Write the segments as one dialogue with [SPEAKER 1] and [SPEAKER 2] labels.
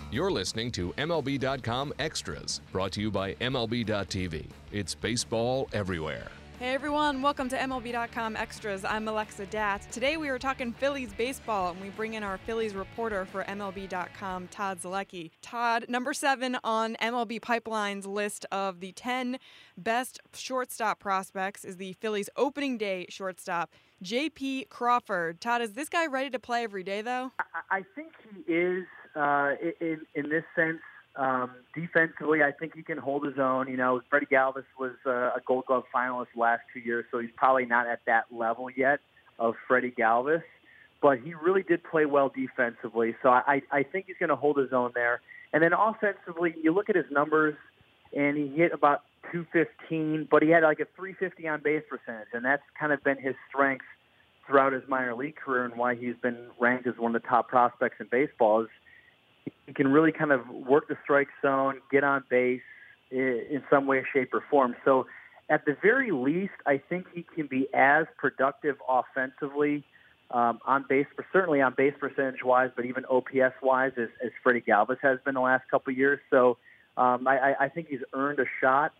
[SPEAKER 1] You're listening to MLB.com Extras, brought to you by MLB.tv. It's baseball everywhere.
[SPEAKER 2] Hey everyone, welcome to MLB.com Extras. I'm Alexa Datz. Today we are talking Phillies baseball, and we bring in our Phillies reporter for MLB.com, Todd Zolecki. Todd, number 7 on MLB Pipeline's list of the 10 best shortstop prospects is the Phillies opening day shortstop, J.P. Crawford. Todd, is this guy ready to play every day, though?
[SPEAKER 3] I think he is in this sense. Defensively, I think he can hold his own. You know, Freddie Galvis was a Gold Glove finalist the last 2 years, so he's probably not at that level yet of Freddie Galvis. But he really did play well defensively, so I think he's going to hold his own there. And then offensively, you look at his numbers, and he hit about 215, but he had like a 350 on-base percentage, and that's kind of been his strength throughout his minor league career and why he's been ranked as one of the top prospects in baseball. Is he can really kind of work the strike zone, get on base in some way, shape, or form. So at the very least, I think he can be as productive offensively on base, certainly on base percentage-wise, but even OPS-wise as Freddie Galvis has been the last couple of years. So I think he's earned a shot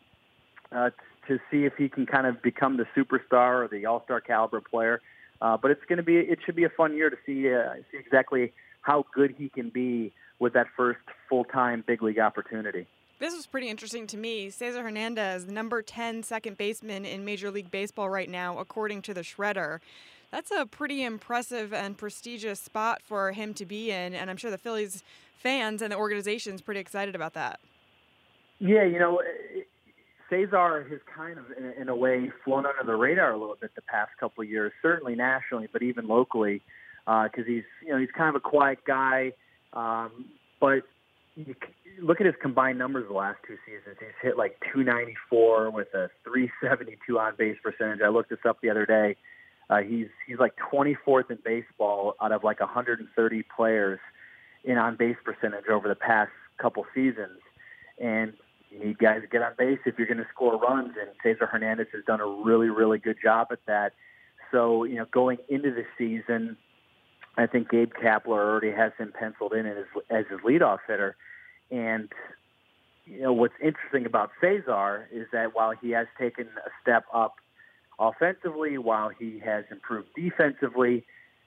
[SPEAKER 3] to see if he can kind of become the superstar or the all-star caliber player. But it should be a fun year to see exactly how good he can be with that first full-time big league opportunity.
[SPEAKER 2] This was pretty interesting to me. Cesar Hernandez, number 10 second baseman in Major League Baseball right now, according to the Shredder. That's a pretty impressive and prestigious spot for him to be in, and I'm sure the Phillies fans and the organization's pretty excited about that.
[SPEAKER 3] Yeah, you know, Cesar has kind of, in a way, flown under the radar a little bit the past couple of years, certainly nationally, but even locally, because he's kind of a quiet guy. But you look at his combined numbers the last 2 seasons. He's hit like 294 with a 372 on-base percentage. I looked this up the other day. He's like 24th in baseball out of like 130 players in on-base percentage over the past couple seasons. And you need guys to get on base if you're going to score runs, and Cesar Hernandez has done a really, really good job at that. So, you know, going into the season, I think Gabe Kapler already has him penciled in as his leadoff hitter. And, you know, what's interesting about Cesar is that while he has taken a step up offensively, while he has improved defensively,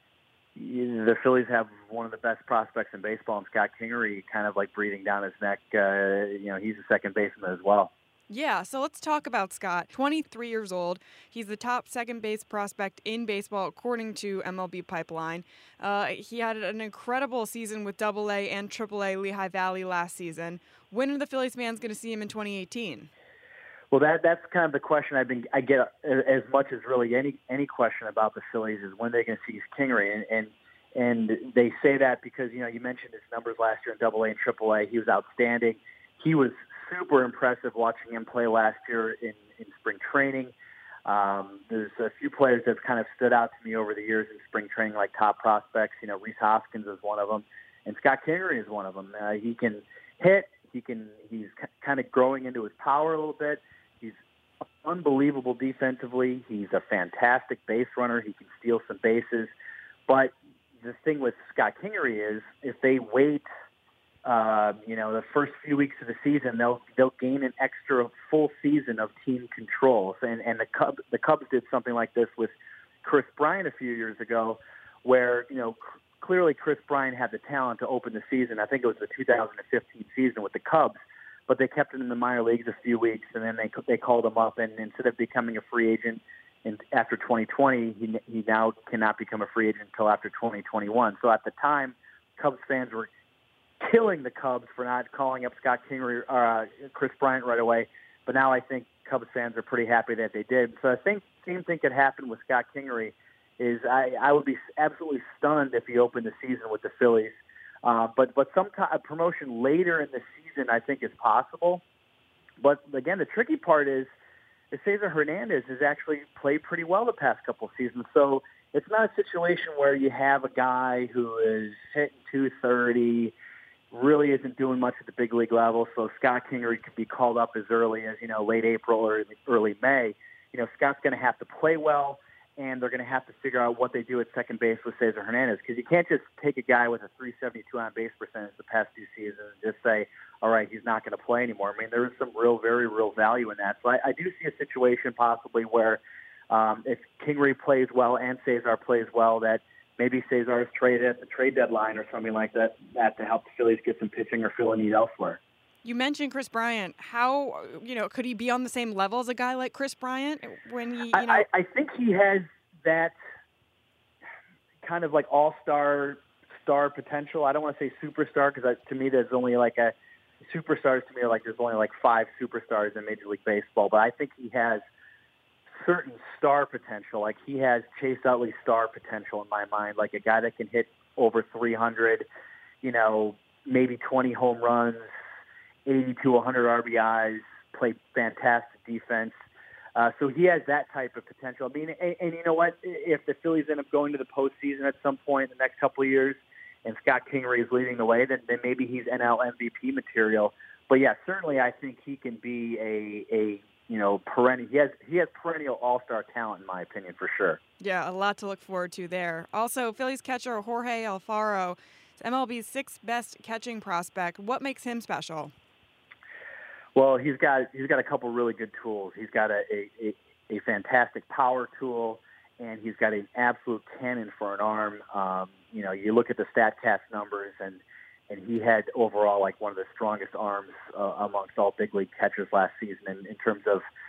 [SPEAKER 3] the Phillies have one of the best prospects in baseball, and Scott Kingery kind of like breathing down his neck. He's a second baseman as well.
[SPEAKER 2] Yeah, so let's talk about Scott. 23 years old. He's the top second base prospect in baseball, according to MLB Pipeline. He had an incredible season with AA and AAA Lehigh Valley last season. When are the Phillies fans going to see him in 2018?
[SPEAKER 3] Well, that's kind of the question I get as much as really any question about the Phillies is when they're going to see Kingery, and they say that because you mentioned his numbers last year in AA and AAA. He was outstanding. He was super impressive watching him play last year in spring training. There's a few players that have kind of stood out to me over the years in spring training, like top prospects. You know, Rhys Hoskins is one of them, and Scott Kingery is one of them. He can hit. He's kind of growing into his power a little bit. He's unbelievable defensively. He's a fantastic base runner. He can steal some bases. But the thing with Scott Kingery is if they wait, the first few weeks of the season, they'll gain an extra full season of team control. And the Cubs did something like this with Chris Bryant a few years ago, where clearly Chris Bryant had the talent to open the season. I think it was the 2015 season with the Cubs, but they kept him in the minor leagues a few weeks, and then they called him up, and instead of becoming a free agent after 2020, he now cannot become a free agent until after 2021. So at the time, Cubs fans were killing the Cubs for not calling up Scott Kingery or Chris Bryant right away, but now I think Cubs fans are pretty happy that they did. So I think the same thing could happen with Scott Kingery. I would be absolutely stunned if he opened the season with the Phillies. But some promotion later in the season I think is possible. But again, the tricky part is Cesar Hernandez has actually played pretty well the past couple of seasons. So it's not a situation where you have a guy who is hitting 230, really isn't doing much at the big league level. So Scott Kingery could be called up as early as, late April or early May. Scott's going to have to play well, and they're going to have to figure out what they do at second base with Cesar Hernandez, because you can't just take a guy with a 372 on-base percentage the past 2 seasons and just say, all right, he's not going to play anymore. I mean, there is some very real value in that. So I do see a situation possibly where if Kingery plays well and Cesar plays well, that maybe Cesar is traded at the trade deadline or something like that to help the Phillies get some pitching or fill a need elsewhere.
[SPEAKER 2] You mentioned Kris Bryant. How, could he be on the same level as a guy like Kris Bryant when he,
[SPEAKER 3] I think he has that kind of like all-star star potential. I don't want to say superstar, because to me there's only like superstars to me are like there's only like 5 superstars in Major League Baseball, but I think he has certain star potential. Like he has Chase Utley star potential in my mind, like a guy that can hit over 300, maybe 20 home runs, 80 to 100 RBIs, play fantastic defense. So he has that type of potential. I mean, and you know what? If the Phillies end up going to the postseason at some point in the next couple of years, and Scott Kingery is leading the way, then maybe he's NL MVP material. But yeah, certainly I think he can be a perennial. He has perennial all-star talent in my opinion, for sure.
[SPEAKER 2] Yeah, a lot to look forward to there. Also, Phillies catcher Jorge Alfaro is MLB's 6th best catching prospect. What makes him special?
[SPEAKER 3] Well, he's got a couple really good tools. He's got a fantastic power tool, and he's got an absolute cannon for an arm. You look at the StatCast numbers, and he had overall like one of the strongest arms amongst all big league catchers last season in terms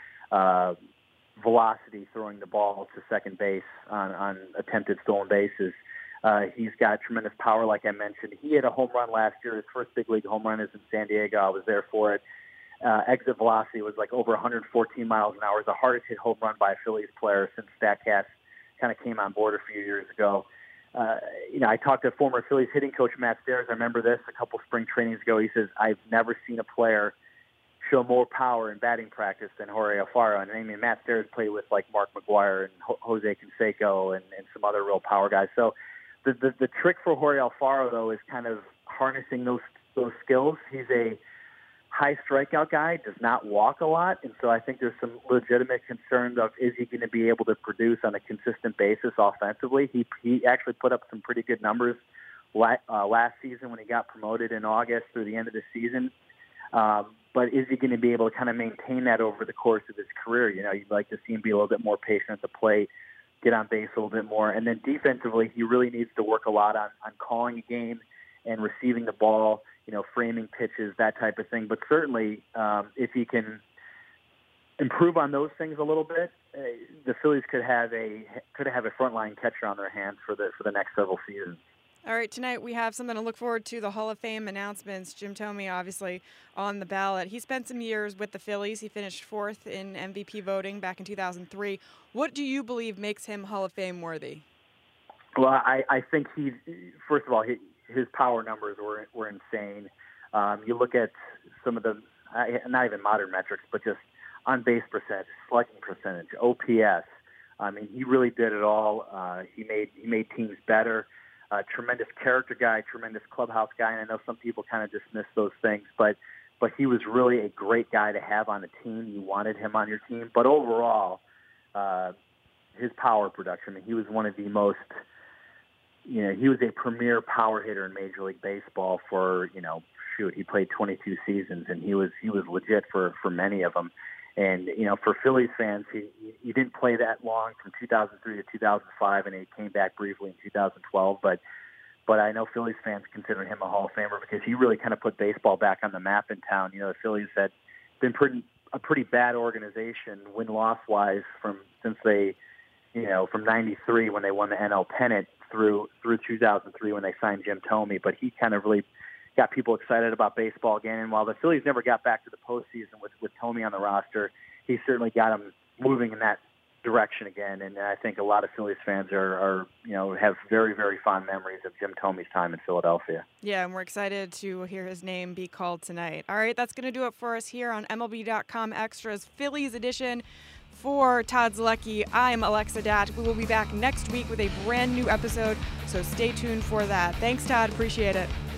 [SPEAKER 3] of velocity throwing the ball to second base on attempted stolen bases. He's got tremendous power, like I mentioned. He had a home run last year. His first big league home run is in San Diego. I was there for it. Exit velocity was like over 114 miles an hour. It's the hardest hit home run by a Phillies player since StatCast kind of came on board a few years ago. I talked to former Phillies hitting coach Matt Stairs. I remember this a couple spring trainings ago. He says, I've never seen a player show more power in batting practice than Jorge Alfaro. And I mean, Matt Stairs played with like Mark McGwire and Jose Canseco and some other real power guys. So the trick for Jorge Alfaro, though, is kind of harnessing those skills. He's a high strikeout guy, does not walk a lot, and so I think there's some legitimate concerns of, is he going to be able to produce on a consistent basis offensively? He actually put up some pretty good numbers last season when he got promoted in August through the end of the season. But is he going to be able to kind of maintain that over the course of his career? You'd like to see him be a little bit more patient at the plate, get on base a little bit more, and then defensively, he really needs to work a lot on calling a game and receiving the ball, framing pitches, that type of thing. But certainly, if he can improve on those things a little bit, the Phillies could have a frontline catcher on their hands for the next several seasons.
[SPEAKER 2] All right, tonight we have something to look forward to, the Hall of Fame announcements. Jim Thome, obviously, on the ballot. He spent some years with the Phillies. He finished 4th in MVP voting back in 2003. What do you believe makes him Hall of Fame worthy?
[SPEAKER 3] Well, I think first of all, his power numbers were insane. You look at some of the, not even modern metrics, but just on-base percentage, slugging percentage, OPS. I mean, he really did it all. He made teams better. Tremendous character guy, tremendous clubhouse guy, and I know some people kind of dismiss those things, but he was really a great guy to have on the team. You wanted him on your team. But overall, his power production, I mean, he was one of the most, he was a premier power hitter in Major League Baseball for, he played 22 seasons, and he was legit for many of them. And, for Phillies fans, he didn't play that long from 2003 to 2005, and he came back briefly in 2012. But I know Phillies fans consider him a Hall of Famer because he really kind of put baseball back on the map in town. The Phillies had been a pretty bad organization win-loss-wise since they, from 93 when they won the NL pennant through 2003 when they signed Jim Thome. But he kind of really got people excited about baseball again. And while the Phillies never got back to the postseason with Thome on the roster, he certainly got them moving in that direction again. And I think a lot of Phillies fans are have very, very fond memories of Jim Thome's time in Philadelphia.
[SPEAKER 2] Yeah, and we're excited to hear his name be called tonight. All right, that's going to do it for us here on MLB.com Extras Phillies edition. For Todd Zolecki, I'm Alexa Dat. We will be back next week with a brand new episode, so stay tuned for that. Thanks, Todd. Appreciate it.